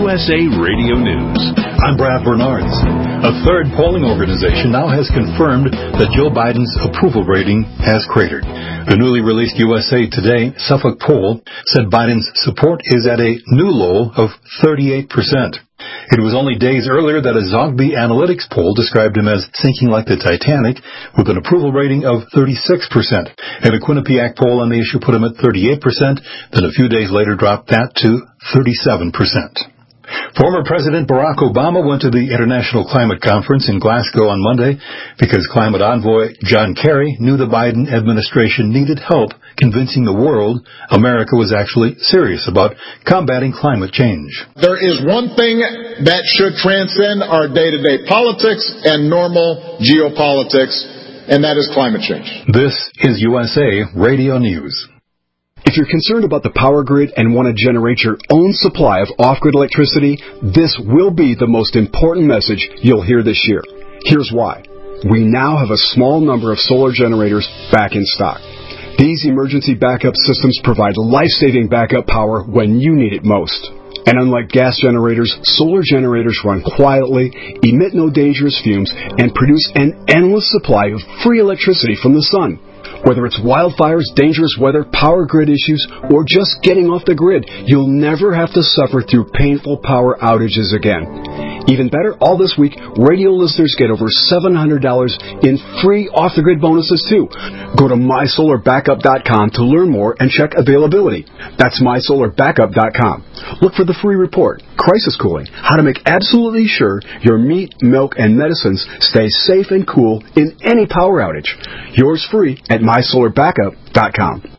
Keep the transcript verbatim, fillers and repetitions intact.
U S A Radio News. I'm Brad Bernards. A third polling organization now has confirmed that Joe Biden's approval rating has cratered. The newly released U S A Today Suffolk poll said Biden's support is at a new low of thirty-eight percent. It was only days earlier that a Zogby Analytics poll described him as sinking like the Titanic with an approval rating of thirty-six percent. And a Quinnipiac poll on the issue put him at thirty-eight percent, then a few days later dropped that to thirty-seven percent. Former President Barack Obama went to the International Climate Conference in Glasgow on Monday because climate envoy John Kerry knew the Biden administration needed help convincing the world America was actually serious about combating climate change. There is one thing that should transcend our day-to-day politics and normal geopolitics, and that is climate change. This is U S A Radio News. If you're concerned about the power grid and want to generate your own supply of off-grid electricity, this will be the most important message you'll hear this year. Here's why. We now have a small number of solar generators back in stock. These emergency backup systems provide life-saving backup power when you need it most. And unlike gas generators, solar generators run quietly, emit no dangerous fumes, and produce an endless supply of free electricity from the sun. Whether it's wildfires, dangerous weather, power grid issues, or just getting off the grid, you'll never have to suffer through painful power outages again. Even better, all this week, radio listeners get over seven hundred dollars in free off-the-grid bonuses, too. Go to my solar backup dot com to learn more and check availability. That's my solar backup dot com. Look for the free report, Crisis Cooling, how to make absolutely sure your meat, milk, and medicines stay safe and cool in any power outage. Yours free at my solar backup dot com.